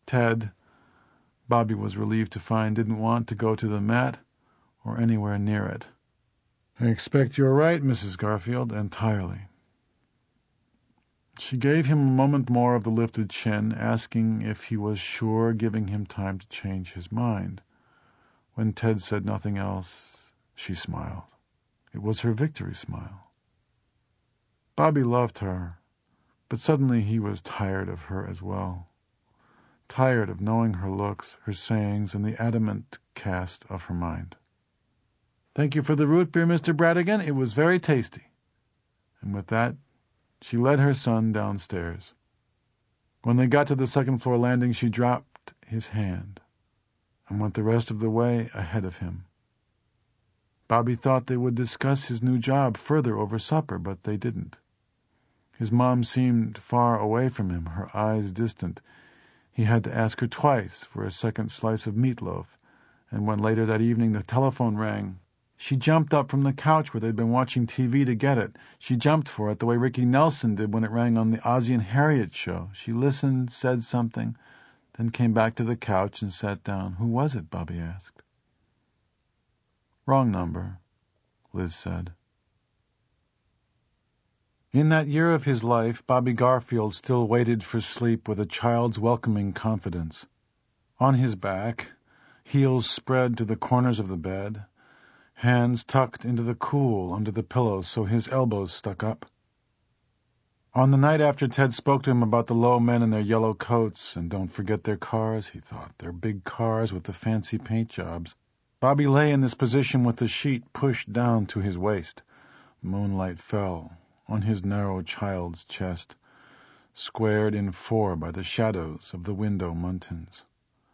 Ted, Bobby was relieved to find, didn't want to go to the Met or anywhere near it. "I expect you're right, Mrs. Garfield, entirely." She gave him a moment more of the lifted chin, asking if he was sure, giving him time to change his mind. When Ted said nothing else, she smiled. It was her victory smile. Bobby loved her, but suddenly he was tired of her as well. Tired of knowing her looks, her sayings, and the adamant cast of her mind. "Thank you for the root beer, Mr. Bradigan. It was very tasty." And with that, she led her son downstairs. When they got to the second-floor landing, she dropped his hand and went the rest of the way ahead of him. Bobby thought they would discuss his new job further over supper, but they didn't. His mom seemed far away from him, her eyes distant. He had to ask her twice for a second slice of meatloaf, and when later that evening the telephone rang, she jumped up from the couch where they'd been watching TV to get it. She jumped for it the way Ricky Nelson did when it rang on the Ozzie and Harriet show. She listened, said something, then came back to the couch and sat down. "Who was it?" Bobby asked. "Wrong number," Liz said. In that year of his life, Bobby Garfield still waited for sleep with a child's welcoming confidence. On his back, heels spread to the corners of the bed, hands tucked into the cool under the pillows so his elbows stuck up. On the night after Ted spoke to him about the low men in their yellow coats, and don't forget their cars, he thought, their big cars with the fancy paint jobs, Bobby lay in this position with the sheet pushed down to his waist. Moonlight fell on his narrow child's chest, squared in four by the shadows of the window muntins.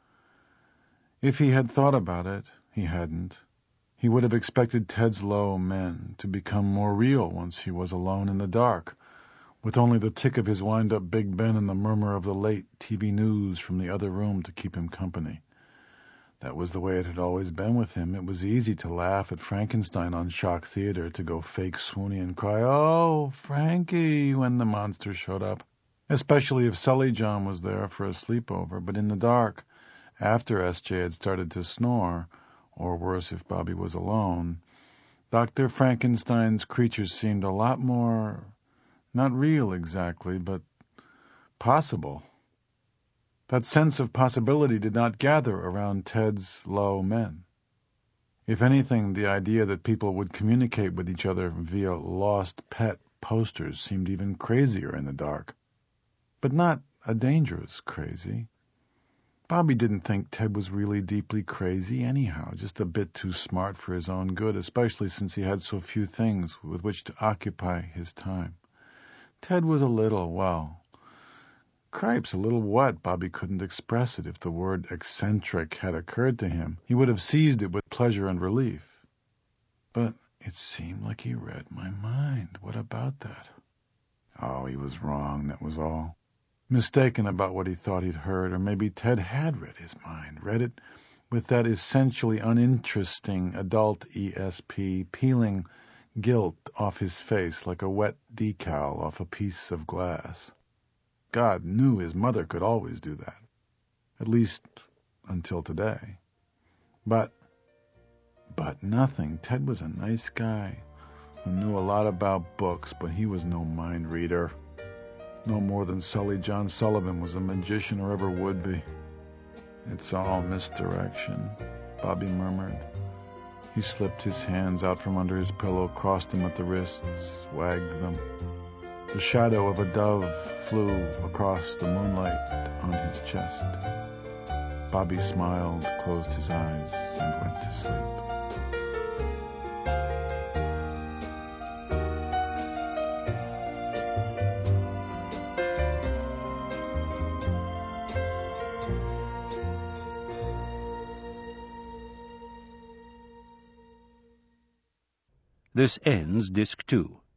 If he had thought about it, he hadn't. He would have expected Ted's low men to become more real once he was alone in the dark, with only the tick of his wind-up Big Ben and the murmur of the late TV news from the other room to keep him company. That was the way it had always been with him. It was easy to laugh at Frankenstein on Shock Theater, to go fake swoony and cry, "Oh, Frankie," when the monster showed up, especially if Sully John was there for a sleepover. But in the dark, after S.J. had started to snore, or worse if Bobby was alone, Dr. Frankenstein's creatures seemed a lot more, not real exactly, but possible. That sense of possibility did not gather around Ted's low men. If anything, the idea that people would communicate with each other via lost pet posters seemed even crazier in the dark. But not a dangerous crazy. Bobby didn't think Ted was really deeply crazy anyhow, just a bit too smart for his own good, especially since he had so few things with which to occupy his time. Ted was a little, well, cripes, a little what? Bobby couldn't express it. If the word eccentric had occurred to him, he would have seized it with pleasure and relief. But it seemed like he read my mind. What about that? Oh, he was wrong, that was all. Mistaken about what he thought he'd heard, or maybe Ted had read his mind, read it with that essentially uninteresting adult ESP peeling guilt off his face like a wet decal off a piece of glass. God knew his mother could always do that, at least until today. But nothing. Ted was a nice guy who knew a lot about books, but he was no mind reader. No more than Sully John Sullivan was a magician or ever would be. "It's all misdirection," Bobby murmured. He slipped his hands out from under his pillow, crossed them at the wrists, wagged them. The shadow of a dove flew across the moonlight on his chest. Bobby smiled, closed his eyes, and went to sleep. This ends Disc 2.